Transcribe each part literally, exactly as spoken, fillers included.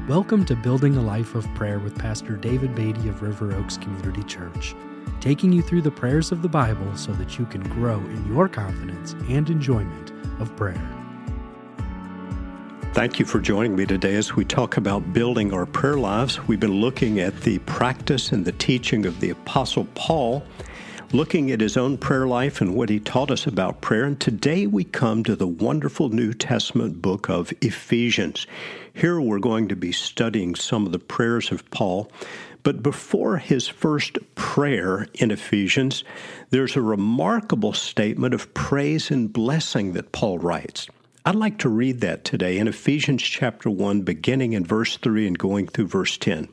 Welcome to Building a Life of Prayer with Pastor David Beatty of River Oaks Community Church, taking you through the prayers of the Bible so that you can grow in your confidence and enjoyment of prayer. Thank you for joining me today as we talk about building our prayer lives. We've been looking at the practice and the teaching of the Apostle Paul, looking at his own prayer life and what he taught us about prayer. And today we come to the wonderful New Testament book of Ephesians. Here we're going to be studying some of the prayers of Paul. But before his first prayer in Ephesians, there's a remarkable statement of praise and blessing that Paul writes. I'd like to read that today in Ephesians chapter one, beginning in verse three and going through verse ten.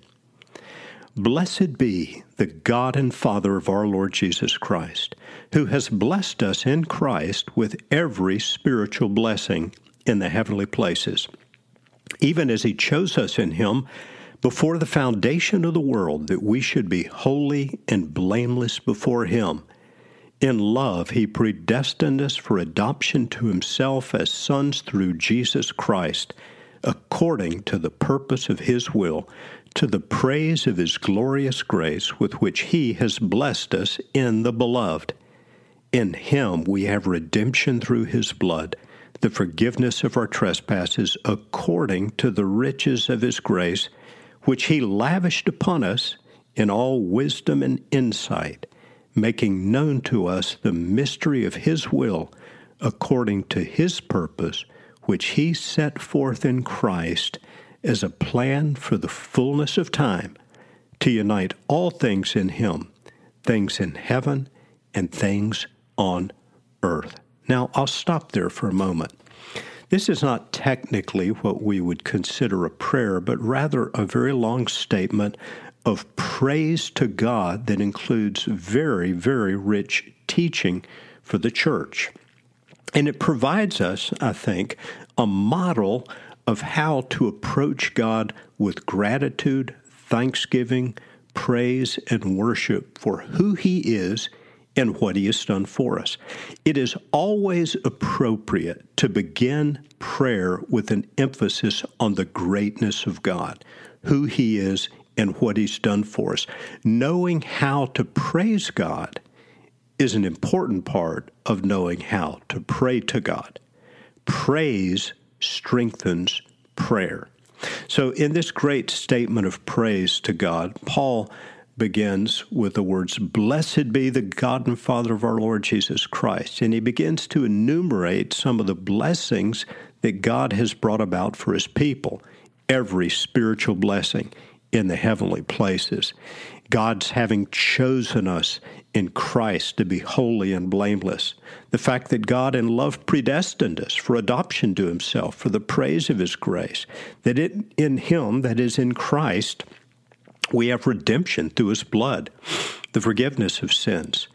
Blessed be the God and Father of our Lord Jesus Christ, who has blessed us in Christ with every spiritual blessing in the heavenly places, even as he chose us in him before the foundation of the world, that we should be holy and blameless before him. In love, he predestined us for adoption to himself as sons through Jesus Christ, according to the purpose of his will, to the praise of his glorious grace with which he has blessed us in the Beloved. In him we have redemption through his blood, the forgiveness of our trespasses, according to the riches of his grace, which he lavished upon us in all wisdom and insight, making known to us the mystery of his will, according to his purpose, which he set forth in Christ as a plan for the fullness of time, to unite all things in him, things in heaven and things on earth. Now, I'll stop there for a moment. This is not technically what we would consider a prayer, but rather a very long statement of praise to God that includes very, very rich teaching for the church. And it provides us, I think, a model of how to approach God with gratitude, thanksgiving, praise, and worship for who he is and what he has done for us. It is always appropriate to begin prayer with an emphasis on the greatness of God, who he is and what he's done for us. Knowing how to praise God is an important part of knowing how to pray to God. Praise strengthens prayer. So in this great statement of praise to God, Paul begins with the words, "Blessed be the God and Father of our Lord Jesus Christ." And he begins to enumerate some of the blessings that God has brought about for his people, every spiritual blessing in the heavenly places. God's having chosen us in Christ to be holy and blameless. The fact that God in love predestined us for adoption to himself, for the praise of his grace. That it, in him, that is in Christ, we have redemption through his blood, the forgiveness of sins.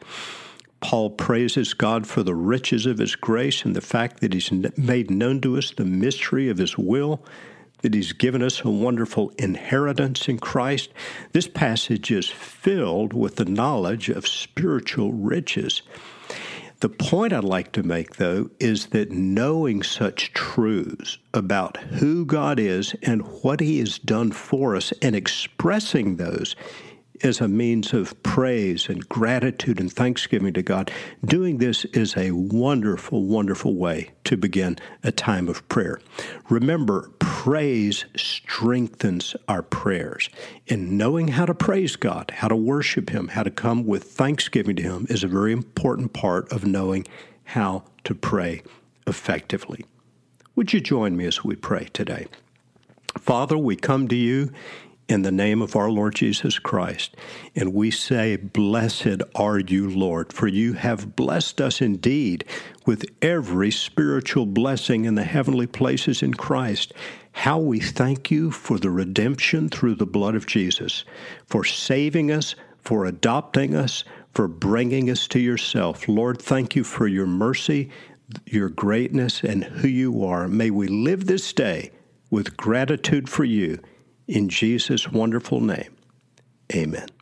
Paul praises God for the riches of his grace and the fact that he's made known to us the mystery of his will, that he's given us a wonderful inheritance in Christ. This passage is filled with the knowledge of spiritual riches. The point I'd like to make, though, is that knowing such truths about who God is and what he has done for us and expressing those as a means of praise and gratitude and thanksgiving to God, doing this is a wonderful, wonderful way to begin a time of prayer. Remember, praise strengthens our prayers. And knowing how to praise God, how to worship him, how to come with thanksgiving to him is a very important part of knowing how to pray effectively. Would you join me as we pray today? Father, we come to you in the name of our Lord Jesus Christ, and we say, "Blessed are you, Lord, for you have blessed us indeed with every spiritual blessing in the heavenly places in Christ." How we thank you for the redemption through the blood of Jesus, for saving us, for adopting us, for bringing us to yourself. Lord, thank you for your mercy, your greatness, and who you are. May we live this day with gratitude for you. In Jesus' wonderful name, amen.